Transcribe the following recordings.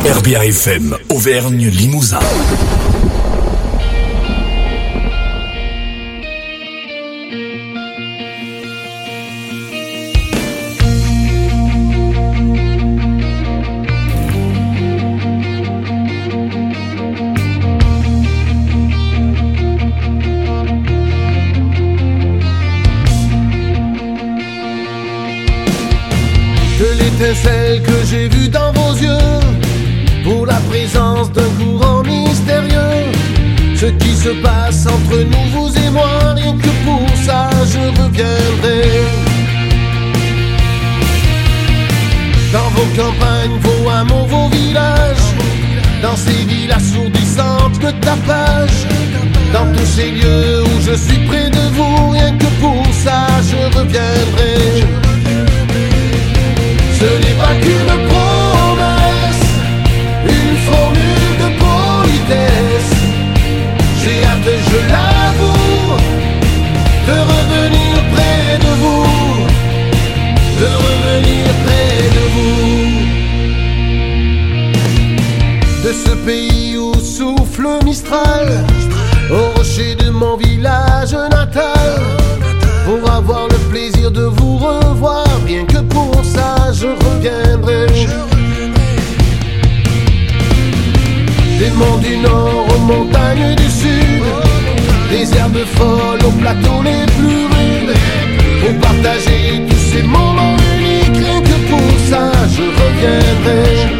RBA FM, Auvergne Limousin. L'étincelle que j'ai vue dans vos yeux, pour la présence d'un courant mystérieux. Ce qui se passe entre nous, vous et moi, rien que pour ça je reviendrai. Dans vos campagnes, vos hameaux, vos villages, dans ces villes assourdissantes de tapage, dans tous ces lieux où je suis près de vous, rien que pour ça je reviendrai. Ce n'est pas qu'une promesse, une formule de politesse. J'ai hâte, je l'avoue, de revenir près de vous, de revenir près de vous. De ce pays où souffle Mistral, au rocher de mon village natal, pour avoir le plaisir de vous revoir, rien que pour ça je reviendrai. Des monts du nord aux montagnes du sud, des herbes folles aux plateaux les plus rudes, pour partager tous ces moments uniques, rien que pour ça je reviendrai.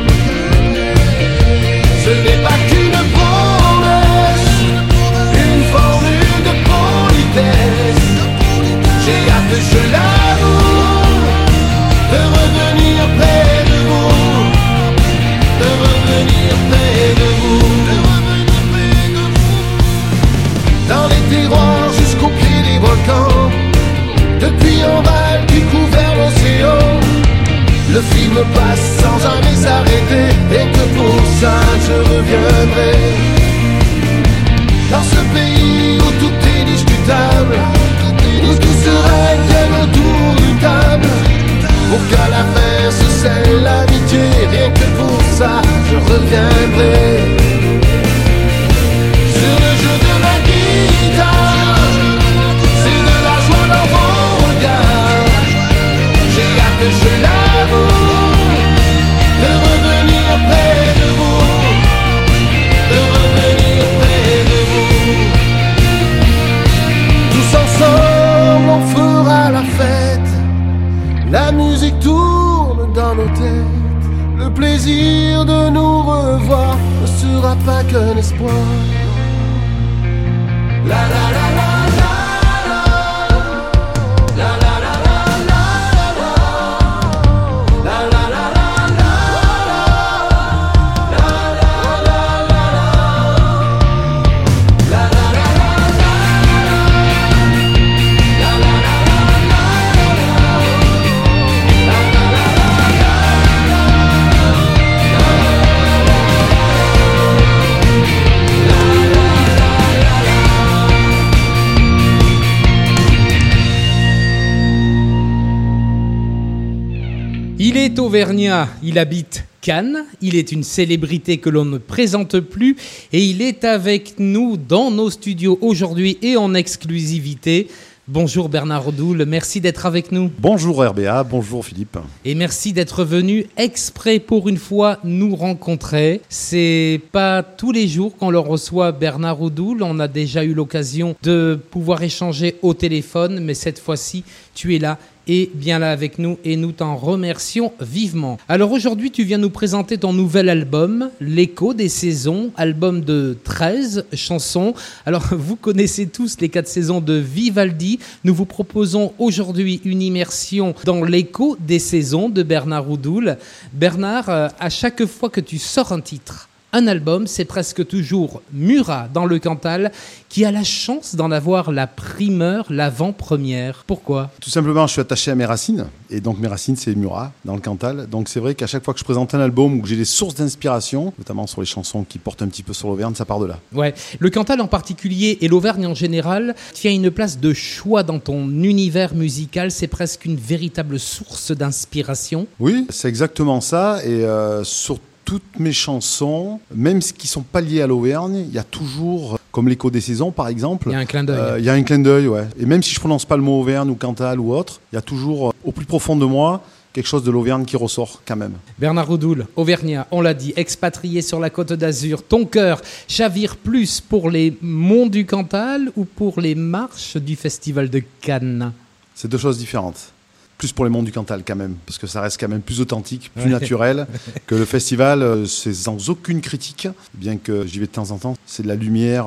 Ce n'est pas qu'une promesse, une formule de politesse. J'ai hâte, je l'avoue, de revenir près de vous, de revenir près de vous, de revenir près de vous. Dans les terroirs jusqu'au pied des volcans, depuis en val du couvert l'océan, le film passe sans jamais s'arrêter, et que pour ça je reviendrai. Dans ce pays où tout est discutable, où tout se règle autour d'une table, pour qu'à la fin se scelle l'amitié, rien que pour ça je reviendrai. Sur le jeu de ma guitare, c'est de la joie dans vos regards. J'ai hâte, je l'avoue, de revenir près de vous, de revenir près de vous. Tous ensemble on fera la fête, la musique tourne dans nos têtes, le plaisir de nous revoir ne sera pas qu'un espoir. La la la la la. Il est auvergnat, il habite Cannes, il est une célébrité que l'on ne présente plus et il est avec nous dans nos studios aujourd'hui et en exclusivité. Bonjour Bernard Odoul, merci d'être avec nous. Bonjour RBA, bonjour Philippe. Et merci d'être venu exprès pour une fois nous rencontrer. C'est pas tous les jours qu'on le reçoit Bernard Odoul, on a déjà eu l'occasion de pouvoir échanger au téléphone, mais cette fois-ci tu es là et bien là avec nous et nous t'en remercions vivement. Alors aujourd'hui tu viens nous présenter ton nouvel album, L'écho des saisons, album de 13 chansons. Alors vous connaissez tous les 4 saisons de Vivaldi, nous vous proposons aujourd'hui une immersion dans l'écho des saisons de Bernard Odoul. Bernard, à chaque fois que tu sors un titre, un album, c'est presque toujours Murat dans le Cantal qui a la chance d'en avoir la primeur, l'avant-première. Pourquoi ? Tout simplement, je suis attaché à mes racines. Et donc, mes racines, c'est Murat, dans le Cantal. Donc, c'est vrai qu'à chaque fois que je présente un album ou que j'ai des sources d'inspiration, notamment sur les chansons qui portent un petit peu sur l'Auvergne, ça part de là. Ouais. Le Cantal en particulier et l'Auvergne en général tient une place de choix dans ton univers musical. C'est presque une véritable source d'inspiration. Oui, c'est exactement ça. Et surtout, toutes mes chansons, même celles qui ne sont pas liées à l'Auvergne, il y a toujours, comme l'écho des saisons par exemple, Il y a un clin d'œil. il y a un clin d'œil, ouais. Et même si je ne prononce pas le mot Auvergne ou Cantal ou autre, il y a toujours, au plus profond de moi, quelque chose de l'Auvergne qui ressort quand même. Bernard Oudoul, Auvergnat, on l'a dit, expatrié sur la Côte d'Azur. Ton cœur chavire plus pour les monts du Cantal ou pour les marches du Festival de Cannes? C'est deux choses différentes. Plus pour les monts du Cantal quand même, parce que ça reste quand même plus authentique, plus naturel que le festival. C'est sans aucune critique, bien que j'y vais de temps en temps. C'est de la lumière,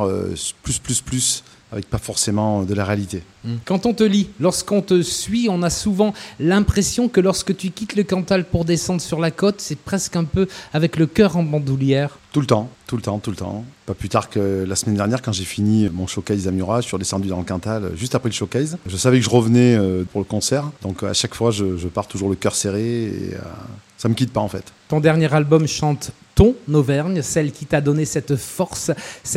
plus, avec pas forcément de la réalité. Quand on te lit, lorsqu'on te suit, on a souvent l'impression que lorsque tu quittes le Cantal pour descendre sur la côte, c'est presque un peu avec le cœur en bandoulière. Tout le temps. Pas plus tard que la semaine dernière, quand j'ai fini mon showcase à Murat, je suis redescendu dans le Cantal juste après le showcase. Je savais que je revenais pour le concert, donc à chaque fois, je pars toujours le cœur serré et ça me quitte pas en fait. Ton dernier album chante ton Auvergne, celle qui t'a donné cette force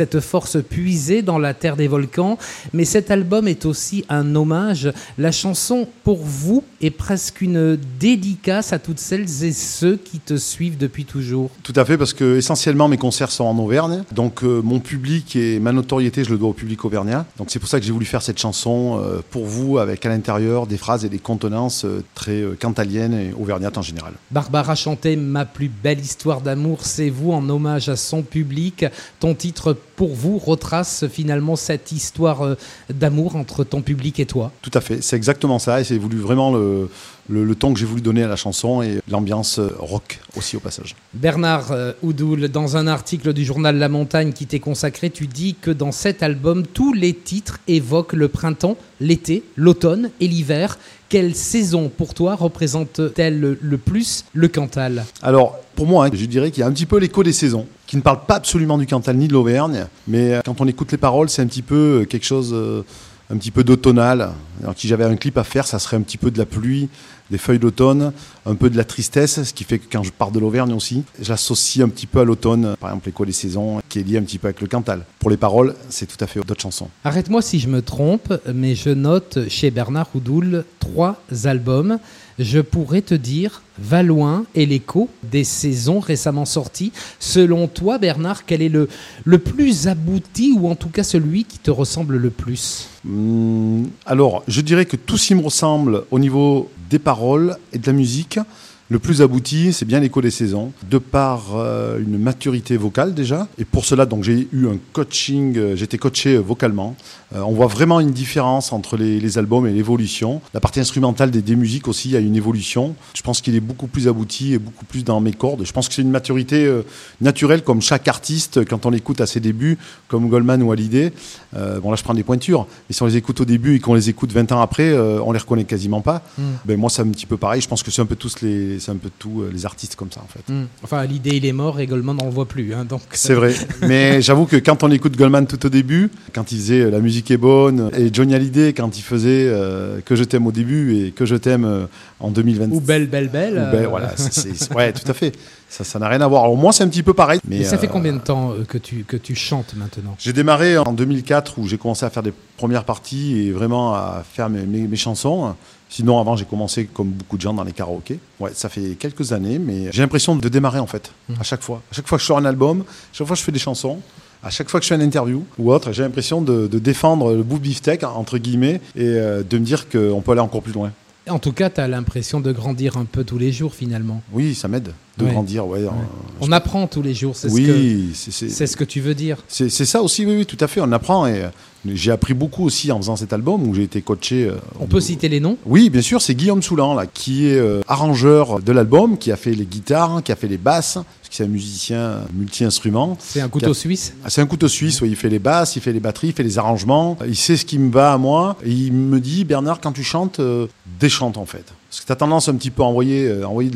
puisée dans la terre des volcans. Mais cet album est aussi un hommage. La chanson, pour vous, est presque une dédicace à toutes celles et ceux qui te suivent depuis toujours. Tout à fait, parce que essentiellement mes concerts sont en Auvergne. Donc mon public et ma notoriété, je le dois au public auvergnat. Donc c'est pour ça que j'ai voulu faire cette chanson pour vous, avec à l'intérieur des phrases et des contenances très cantaliennes et auvergnates en général. Barbara chantait Ma plus belle histoire d'amour, c'est vous, en hommage à son public. Ton titre, pour vous, retrace finalement cette histoire d'amour entre ton public et toi. Tout à fait, c'est exactement ça, et c'est voulu vraiment le ton que j'ai voulu donner à la chanson et l'ambiance rock aussi au passage. Bernard Oudoul, dans un article du journal La Montagne qui t'est consacré, tu dis que dans cet album, tous les titres évoquent le printemps, l'été, l'automne et l'hiver. Quelle saison pour toi représente-t-elle le plus le Cantal? Alors pour moi, je dirais qu'il y a un petit peu l'écho des saisons, qui ne parle pas absolument du Cantal ni de l'Auvergne, mais quand on écoute les paroles, c'est un petit peu quelque chose un petit peu d'automnal. Alors, si j'avais un clip à faire, ça serait un petit peu de la pluie, des feuilles d'automne, un peu de la tristesse, ce qui fait que quand je pars de l'Auvergne aussi, j'associe un petit peu à l'automne, par exemple l'écho des saisons, qui est lié un petit peu avec le Cantal. Pour les paroles, c'est tout à fait d'autres chansons. Arrête-moi si je me trompe, mais je note chez Bernard Oudoul 3 albums. Je pourrais te dire Va loin et l'écho des saisons récemment sorties. Selon toi, Bernard, quel est le plus abouti, ou en tout cas celui qui te ressemble le plus? Alors, je dirais que tout ce qui me ressemble au niveau des paroles et de la musique, le plus abouti, c'est bien l'écho des saisons, de par une maturité vocale déjà. Et pour cela, donc, j'ai eu un coaching, j'étais coaché vocalement. On voit vraiment une différence entre les albums et l'évolution. La partie instrumentale des musiques aussi, il y a une évolution. Je pense qu'il est beaucoup plus abouti et beaucoup plus dans mes cordes. Je pense que c'est une maturité naturelle, comme chaque artiste, quand on l'écoute à ses débuts, comme Goldman ou Hallyday. Bon, là, je prends des pointures. Mais si on les écoute au début et qu'on les écoute 20 ans après, on les reconnaît quasiment pas. Ben, moi, c'est un petit peu pareil. Je pense que c'est un peu tous les artistes comme ça, en fait. Enfin, Hallyday, il est mort et Goldman, on ne le voit plus. Hein, donc... C'est vrai. Mais j'avoue que quand on écoute Goldman tout au début, quand il faisait La musique est bonne, et Johnny Hallyday, quand il faisait Que je t'aime au début et Que je t'aime en 2020. Ou Belle. Voilà, ouais, tout à fait. Ça n'a rien à voir. Alors, moi, c'est un petit peu pareil. Mais ça fait combien de temps que tu chantes maintenant? J'ai démarré en 2004, où j'ai commencé à faire des premières parties et vraiment à faire mes chansons. Sinon, avant, j'ai commencé comme beaucoup de gens dans les karaokés. Ouais, ça fait quelques années, mais j'ai l'impression de démarrer en fait, à chaque fois. À chaque fois que je sors un album, à chaque fois que je fais des chansons, à chaque fois que je fais une interview ou autre, j'ai l'impression de défendre le bout beefsteak, entre guillemets, et de me dire qu'on peut aller encore plus loin. En tout cas, tu as l'impression de grandir un peu tous les jours finalement. Oui, ça m'aide de grandir. Ouais. On apprend tous les jours, c'est ce que tu veux dire. C'est ça aussi, oui, tout à fait. On apprend et j'ai appris beaucoup aussi en faisant cet album où j'ai été coaché. On peut citer les noms? Oui, bien sûr, c'est Guillaume Soulan là, qui est arrangeur de l'album, qui a fait les guitares, qui a fait les basses, parce que c'est un musicien multi-instrument. C'est un couteau suisse? C'est un couteau suisse, oui. Il fait les basses, il fait les batteries, il fait les arrangements. Il sait ce qui me va à moi. Et il me dit, Bernard, quand tu chantes, déchante en fait. Parce que tu as tendance un petit peu à envoyer de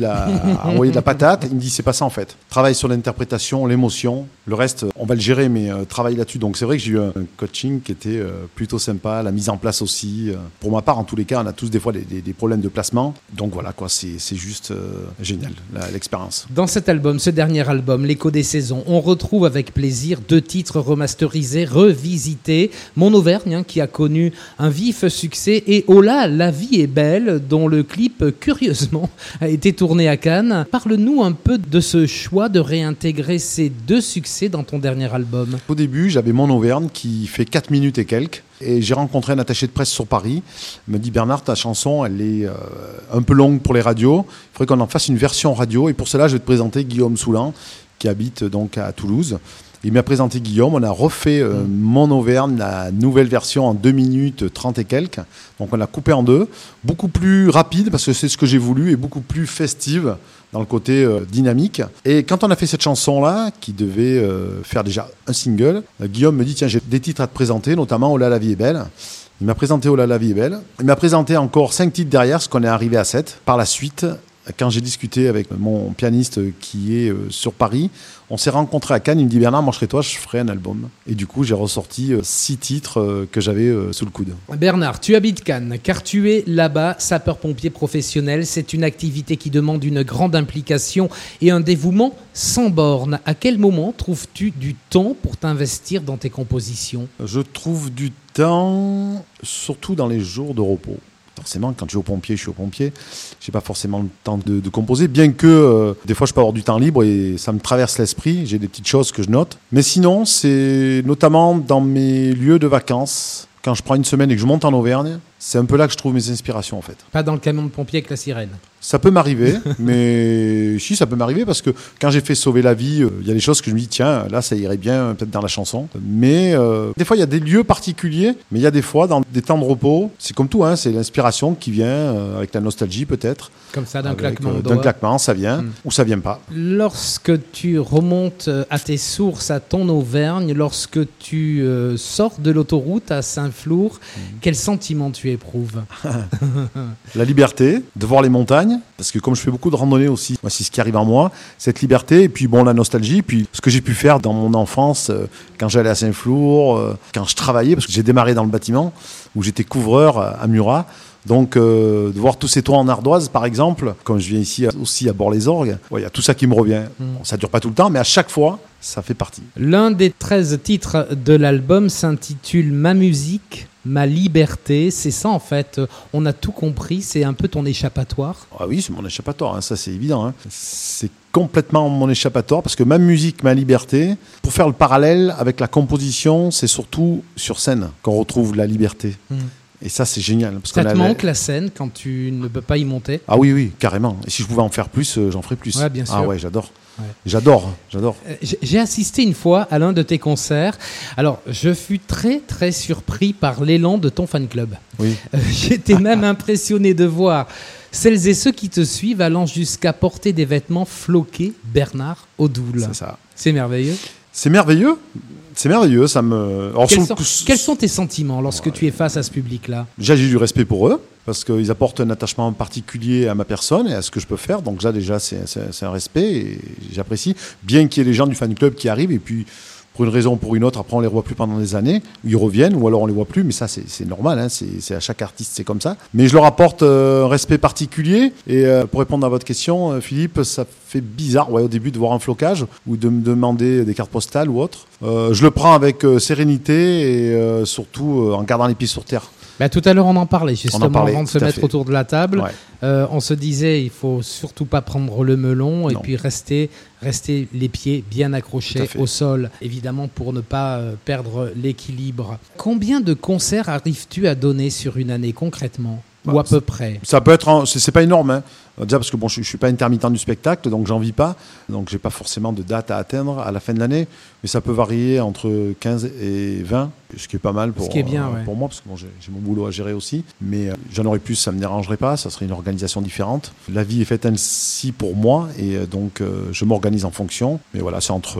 la patate. Il me dit, c'est pas ça en fait. Travaille sur l'interprétation, l'émotion. Le reste, on va le gérer, mais travaille là-dessus. Donc c'est vrai que j'ai eu un coaching qui était plutôt sympa. La mise en place aussi. Pour ma part, en tous les cas, on a tous des fois des problèmes de placement. Donc voilà, quoi, c'est juste génial, l'expérience. Dans cet album, ce dernier album, L'écho des saisons, on retrouve avec plaisir 2 titres remasterisés, revisités. Mon Auvergne, qui a connu un vif succès, et Oh là, la vie est belle, dont le clip clip, curieusement, a été tourné à Cannes. Parle-nous un peu de ce choix de réintégrer ces 2 succès dans ton dernier album. Au début, j'avais Mon Auvergne qui fait 4 minutes et quelques. Et j'ai rencontré un attaché de presse sur Paris. Il me dit, Bernard, ta chanson, elle est un peu longue pour les radios. Il faudrait qu'on en fasse une version radio. Et pour cela, je vais te présenter Guillaume Soulan, qui habite donc à Toulouse. Il m'a présenté Guillaume. On a refait Mon Auvergne, la nouvelle version en 2 minutes 30 et quelques. Donc on l'a coupé en 2. Beaucoup plus rapide, parce que c'est ce que j'ai voulu, et beaucoup plus festive dans le côté dynamique. Et quand on a fait cette chanson-là, qui devait faire déjà un single, Guillaume me dit, tiens, j'ai des titres à te présenter, notamment Oh là la vie est belle. Il m'a présenté Oh là la vie est belle. Il m'a présenté encore 5 titres derrière, ce qu'on est arrivé à 7. Par la suite, quand j'ai discuté avec mon pianiste qui est sur Paris, on s'est rencontrés à Cannes. Il me dit, Bernard, moi je serais toi, je ferai un album. Et du coup, j'ai ressorti 6 titres que j'avais sous le coude. Bernard, tu habites Cannes, car tu es là-bas sapeur-pompier professionnel. C'est une activité qui demande une grande implication et un dévouement sans borne. À quel moment trouves-tu du temps pour t'investir dans tes compositions ? Je trouve du temps, surtout dans les jours de repos. Forcément, quand je suis au pompier, je suis au pompier. Je n'ai pas forcément le temps de composer, bien que des fois, je peux avoir du temps libre et ça me traverse l'esprit. J'ai des petites choses que je note. Mais sinon, c'est notamment dans mes lieux de vacances. Quand je prends une semaine et que je monte en Auvergne, c'est un peu là que je trouve mes inspirations, en fait. Pas dans le camion de pompier avec la sirène. Ça peut m'arriver, mais si, ça peut m'arriver parce que quand j'ai fait Sauver la vie, il y a des choses que je me dis, tiens, là, ça irait bien peut-être dans la chanson. Mais des fois, il y a des lieux particuliers, mais il y a des fois, dans des temps de repos, c'est comme tout, hein, c'est l'inspiration qui vient avec la nostalgie peut-être. Comme ça, d'un Avec, claquement de d'un doigts. claquement, ça vient ou ça vient pas. Lorsque tu remontes à tes sources, à ton Auvergne, lorsque tu sors de l'autoroute à Saint-Flour, quel sentiment tu éprouves ? La liberté de voir les montagnes, parce que comme je fais beaucoup de randonnées aussi, moi, c'est ce qui arrive en moi, cette liberté, et puis bon, la nostalgie, puis ce que j'ai pu faire dans mon enfance, quand j'allais à Saint-Flour, quand je travaillais, parce que j'ai démarré dans le bâtiment, où j'étais couvreur à Murat. Donc, de voir tous ces toits en ardoise, par exemple, comme je viens ici aussi à Bord-les-Orgues, il y a tout ça qui me revient. Bon, ça ne dure pas tout le temps, mais à chaque fois, ça fait partie. L'un des 13 titres de l'album s'intitule « Ma musique, ma liberté ». C'est ça, en fait. On a tout compris. C'est un peu ton échappatoire. Ah oui, c'est mon échappatoire, hein, ça c'est évident. Hein. C'est complètement mon échappatoire, parce que ma musique, ma liberté, pour faire le parallèle avec la composition, c'est surtout sur scène qu'on retrouve la liberté. Et ça, c'est génial. Parce Ça qu'on te avait- manque la scène quand tu ne peux pas y monter ? Ah oui, oui, carrément. Et si je pouvais en faire plus, j'en ferais plus. Ouais, bien sûr. Ah ouais, j'adore. Ouais. J'adore. J'ai assisté une fois à l'un de tes concerts. Alors, je fus très, très surpris par l'élan de ton fan club. Oui. J'étais même impressionné de voir celles et ceux qui te suivent allant jusqu'à porter des vêtements floqués Bernard Odoul. C'est ça. C'est merveilleux. C'est merveilleux. C'est merveilleux. Ça me. Alors, Quels sont tes sentiments lorsque tu es face à ce public-là ? Déjà, j'ai du respect pour eux, parce qu'ils apportent un attachement particulier à ma personne et à ce que je peux faire. Donc, déjà, c'est un respect et j'apprécie. Bien qu'il y ait des gens du fan club qui arrivent et puis, pour une raison ou pour une autre, après, on les revoit plus pendant des années, ou ils reviennent, ou alors on les voit plus. Mais ça, c'est normal. Hein, c'est à chaque artiste, c'est comme ça. Mais je leur apporte un respect particulier. Et pour répondre à votre question, Philippe, ça fait bizarre, au début, de voir un flocage ou de me demander des cartes postales ou autre. Je le prends avec sérénité et surtout en gardant les pieds sur terre. Bah, tout à l'heure, on en parlait justement avant de se tout à mettre fait. autour de la table. Ouais. On se disait, il faut surtout pas prendre le melon et Non. puis rester les pieds bien Tout accrochés à fait. au sol, évidemment pour ne pas perdre l'équilibre. Combien de concerts arrives-tu à donner sur une année concrètement ? Ou à peu près ? Ça peut être, c'est pas énorme, hein. Déjà parce que bon, je suis pas intermittent du spectacle, donc j'en vis pas, donc j'ai pas forcément de date à atteindre à la fin de l'année, mais ça peut varier entre 15 et 20, ce qui est pas mal pour, Ce qui est bien, ouais. pour moi, parce que bon, j'ai mon boulot à gérer aussi, mais j'en aurais plus, ça me dérangerait pas, ça serait une organisation différente. La vie est faite ainsi pour moi, et donc je m'organise en fonction, mais voilà, c'est entre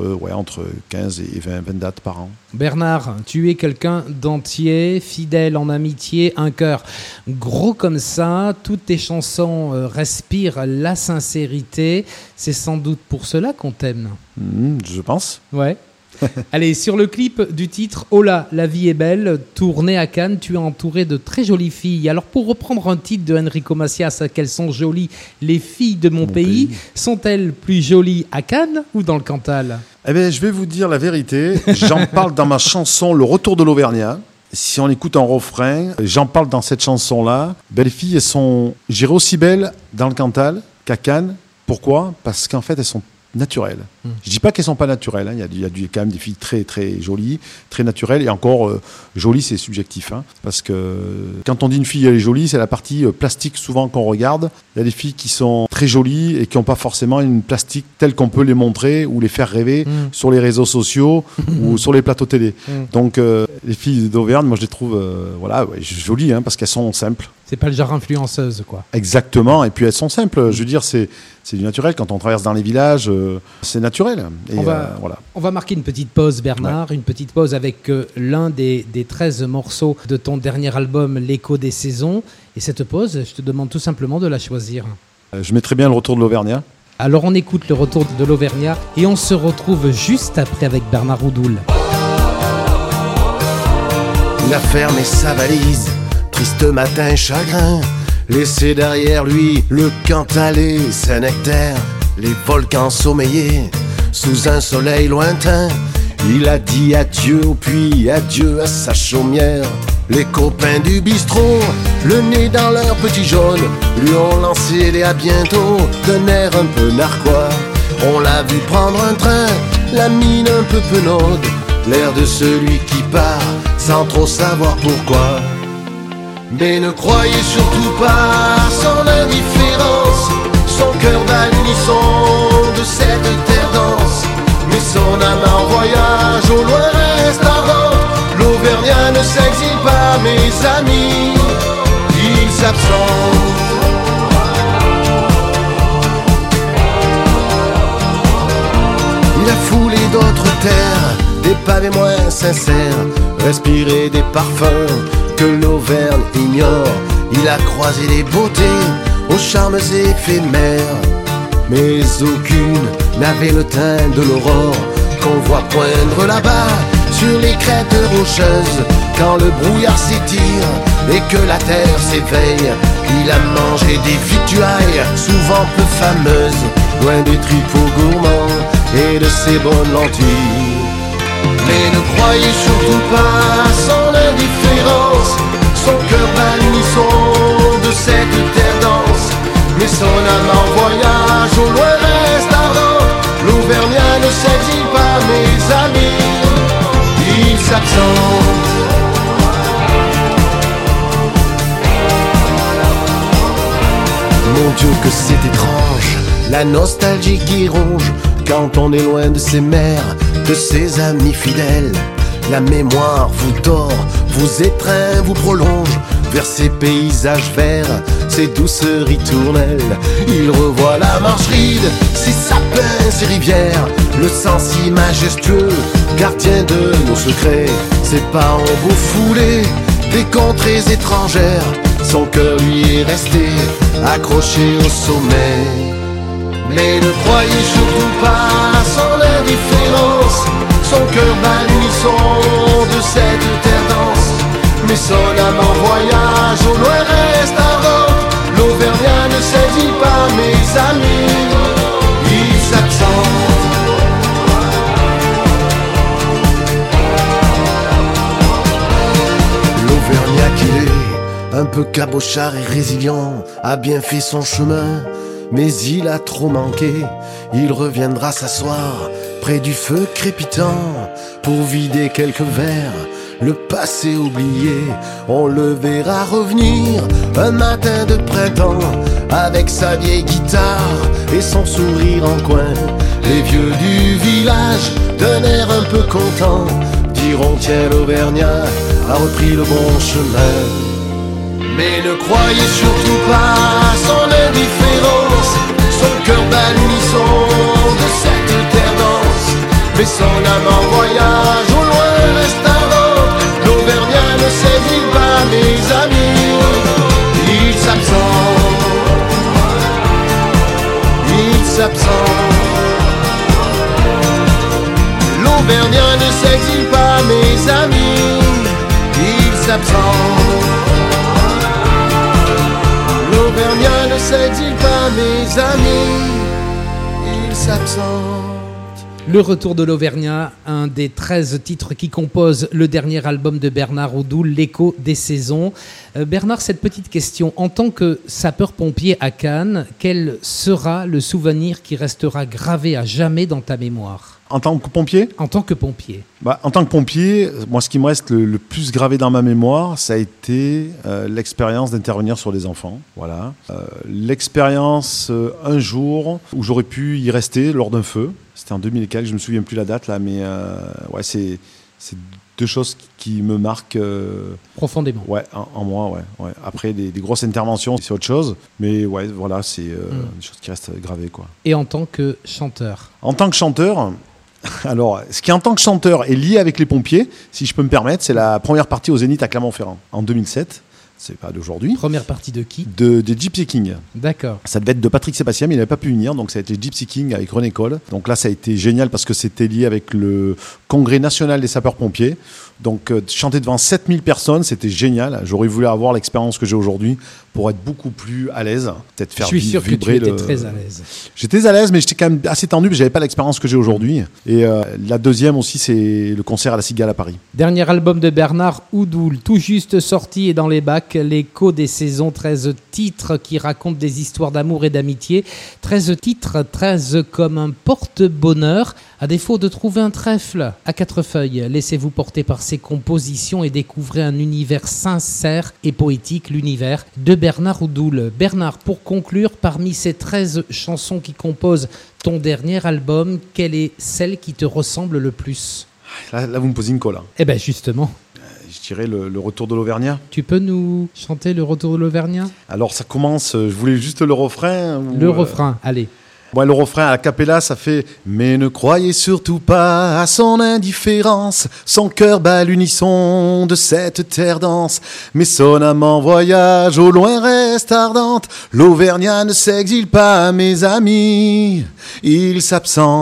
15 et 20 dates par an. Bernard, tu es quelqu'un d'entier, fidèle en amitié, un cœur gros comme ça. Toutes tes chansons respirent la sincérité. C'est sans doute pour cela qu'on t'aime. Je pense. Ouais. Allez, sur le clip du titre « Oh là, la vie est belle », tourné à Cannes, tu es entouré de très jolies filles. Alors, pour reprendre un titre de Enrico Macias, qu'elles sont jolies, les filles de mon pays, sont-elles plus jolies à Cannes ou dans le Cantal ? Eh bien, je vais vous dire la vérité. J'en parle dans ma chanson Le Retour de l'Auvergnat. si on écoute un refrain, j'en parle dans cette chanson-là, les filles, elles sont, j'irais aussi belles dans le Cantal qu'à Cannes. Pourquoi ? Parce qu'en fait, elles sont naturelles. Je dis pas qu'elles sont pas naturelles, hein. Il y a quand même des filles très très jolies, très naturelles, et encore jolie, c'est subjectif, hein. Parce que quand on dit une fille elle est jolie, c'est la partie plastique souvent qu'on regarde. Il y a des filles qui sont très jolies et qui n'ont pas forcément une plastique telle qu'on peut les montrer ou les faire rêver sur les réseaux sociaux ou sur les plateaux télé. Donc les filles d'Auvergne, moi je les trouve jolies, hein, parce qu'elles sont simples. C'est pas le genre influenceuse, quoi. Exactement, et puis elles sont simples. Je veux dire, c'est du naturel. Quand on traverse dans les villages, c'est naturel. Et on va marquer une petite pause, Bernard, une petite pause avec l'un des 13 morceaux de ton dernier album, L'écho des saisons. Et cette pause, je te demande tout simplement de la choisir. Je mettrais bien le retour de l'Auvergnat. Alors on écoute le retour de l'Auvergnat et on se retrouve juste après avec Bernard Oudoul. Il a fermé sa valise, triste matin, chagrin. Laissé derrière lui le Cantal et ses nectaires, les volcans sommeillés sous un soleil lointain. Il a dit adieu au puits, adieu à sa chaumière. Les copains du bistrot, le nez dans leur petit jaune, lui ont lancé des à bientôt d'un air un peu narquois. On l'a vu prendre un train, la mine un peu penaude, l'air de celui qui part sans trop savoir pourquoi. Mais ne croyez surtout pas à son indifférence, son cœur bat l'unisson de cette terre dense. Mais son âme en voyage au loin reste ardente. L'Auvergnat ne s'exile pas, mes amis, il s'absente. Il a foulé d'autres terres, des pavés moins sincères, respiré des parfums que l'Auvergne ignore. Il a croisé les beautés aux charmes éphémères, mais aucune n'avait le teint de l'aurore qu'on voit poindre là-bas sur les crêtes rocheuses. Quand le brouillard s'étire et que la terre s'éveille, il a mangé des victuailles souvent peu fameuses, loin des tripots gourmands et de ses bonnes lentilles. Mais ne croyez surtout pas à son indifférence, son cœur bat l'unisson de cette terre dense. Mais son âme en voyage au loin reste ardente. L'Auvergnat ne s'exile pas, mes amis, il s'absente. Mon Dieu que c'est étrange, la nostalgie qui ronge quand on est loin de ses mères, de ses amis fidèles. La mémoire vous tord, vous étreint, vous prolonge vers ces paysages verts, ces douces ritournelles. Il revoit la marche-ride, ses sapins, ses rivières, le sang si majestueux, gardien de nos secrets. Ses pas ont beau fouler des contrées étrangères, son cœur lui est resté accroché au sommet. Mais ne croyez surtout pas à son indifférence, son cœur bat l'unisson de cette terre dense. Mais son âme en voyage au loin reste ardente. L'Auvergnat ne s'exile pas, mes amis, il s'absente. L'Auvergnat qu'il est, un peu cabochard et résilient, a bien fait son chemin, mais il a trop manqué. Il reviendra s'asseoir près du feu crépitant pour vider quelques verres. Le passé oublié, on le verra revenir un matin de printemps avec sa vieille guitare et son sourire en coin. Les vieux du village, d'un air un peu content, diront tiens l'Auvergnat a repris le bon chemin. Mais ne croyez surtout pas à son indifférence, son cœur bat l'unisson de cette terre dense. Mais son âme en voyage au loin reste ardente. L'Auvergnat ne s'exile pas, mes amis, il s'absente. Il s'absente. L'Auvergnat ne s'exile pas, mes amis, il s'absente. L'Auvergnat ne s'exile pas, mes amis, il s'absente. Le retour de l'Auvergnat, un des 13 titres qui composent le dernier album de Bernard Oudoul, L'écho des saisons. Bernard, cette petite question, en tant que sapeur-pompier à Cannes, quel sera le souvenir qui restera gravé à jamais dans ta mémoire ? En tant que pompier ? En tant que pompier. En tant que pompier, moi, ce qui me reste le plus gravé dans ma mémoire, ça a été l'expérience d'intervenir sur des enfants. Voilà. L'expérience, un jour, où j'aurais pu y rester lors d'un feu. C'était en 2004, je ne me souviens plus la date, là, mais c'est deux choses qui me marquent profondément. Ouais, en moi, ouais. Après, des grosses interventions, c'est autre chose. Mais ouais, voilà, c'est des choses qui restent gravées, quoi. Et en tant que chanteur ? En tant que chanteur... Alors, ce qui en tant que chanteur est lié avec les pompiers, si je peux me permettre, c'est la première partie au Zénith à Clermont-Ferrand en 2007. C'est pas d'aujourd'hui. Première partie de qui ? Des Gypsy Kings. D'accord. Ça devait être de Patrick Sébastien, mais il n'avait pas pu venir, donc ça a été Gypsy King avec René Coll. Donc là, ça a été génial parce que c'était lié avec le Congrès national des sapeurs-pompiers. Donc chanter devant 7000 personnes, c'était génial. J'aurais voulu avoir l'expérience que j'ai aujourd'hui pour être beaucoup plus à l'aise. Peut-être faire je suis sûr que tu vibrer étais très à l'aise. J'étais à l'aise, mais j'étais quand même assez tendu, mais j'avais pas l'expérience que j'ai aujourd'hui. Et la deuxième aussi, c'est le concert à la Cigale à Paris. Dernier album de Bernard Oudoul, tout juste sorti et dans les bacs, L'écho des saisons, 13 titres qui racontent des histoires d'amour et d'amitié. 13 titres, 13 comme un porte-bonheur. À défaut de trouver un trèfle à 4 feuilles, laissez-vous porter par ses compositions et découvrez un univers sincère et poétique, l'univers de Bernard Oudoul. Bernard, pour conclure, parmi ces 13 chansons qui composent ton dernier album, quelle est celle qui te ressemble le plus ? Là, vous me posez une colle. Eh bien, justement. Je dirais le retour de l'Auvergnat. Tu peux nous chanter le retour de l'Auvergnat ? Alors, ça commence, je voulais juste le refrain. Le refrain, allez. Le refrain à la cappella, ça fait « Mais ne croyez surtout pas à son indifférence, son cœur bat l'unisson de cette terre dense. Mais son âme en voyage au loin reste ardente, l'Auvergnat ne s'exile pas, mes amis, il s'absente. »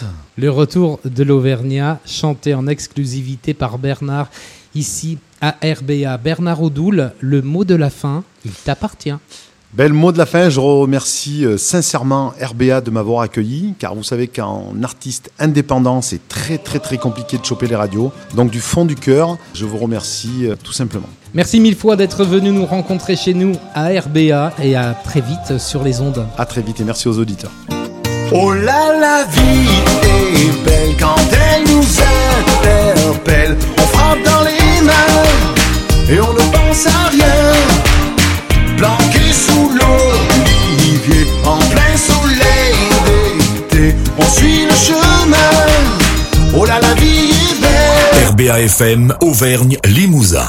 Le retour de l'Auvergnat, chanté en exclusivité par Bernard, ici à RBA. Bernard Oudoul, le mot de la fin, il t'appartient. Le mot de la fin, je remercie sincèrement RBA de m'avoir accueilli, car vous savez qu'en artiste indépendant, c'est très très très compliqué de choper les radios. Donc du fond du cœur, je vous remercie tout simplement. Merci mille fois d'être venu nous rencontrer chez nous à RBA et à très vite sur les ondes. À très vite et merci aux auditeurs. Oh là, la vie est belle quand elle nous interpelle. On frappe dans les mains et on ne pense à rien. Planqué sous l'olivier, en plein soleil d'été, on suit le chemin. Oh là, la vie est belle. RBA FM, Auvergne, Limousin.